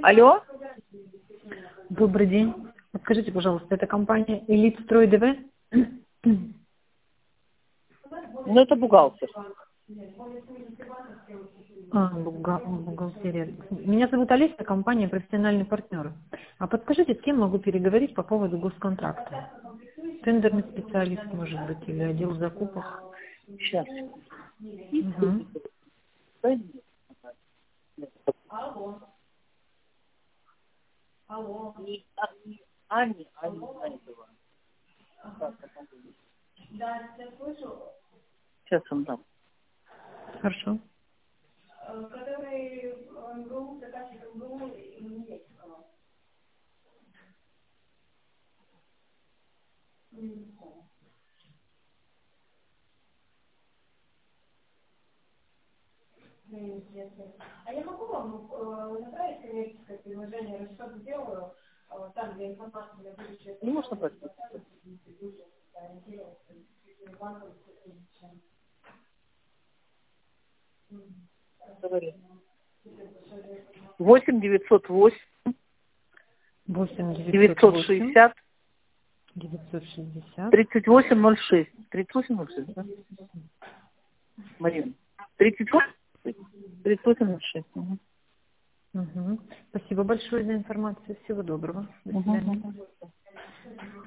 Алло? Добрый день. Подскажите, пожалуйста, это компания «Элитстрой ДВ»? Ну, это бухгалтер. Бухгалтерия. Меня зовут Олеся, компания «Профессиональный партнер». А подскажите, с кем могу переговорить по поводу госконтракта? Тендерный специалист, может быть, или отдел закупок? Сейчас. Угу. Аня. Сейчас он дам. Хорошо. А я могу вам направить коммерческое предложение, что сделаю, там, где информация для будущего. Не можно брать? Говори. 8-908 960 3806. 3806, да? Марина. 3806. Угу. Спасибо большое за информацию. Всего доброго. До свидания.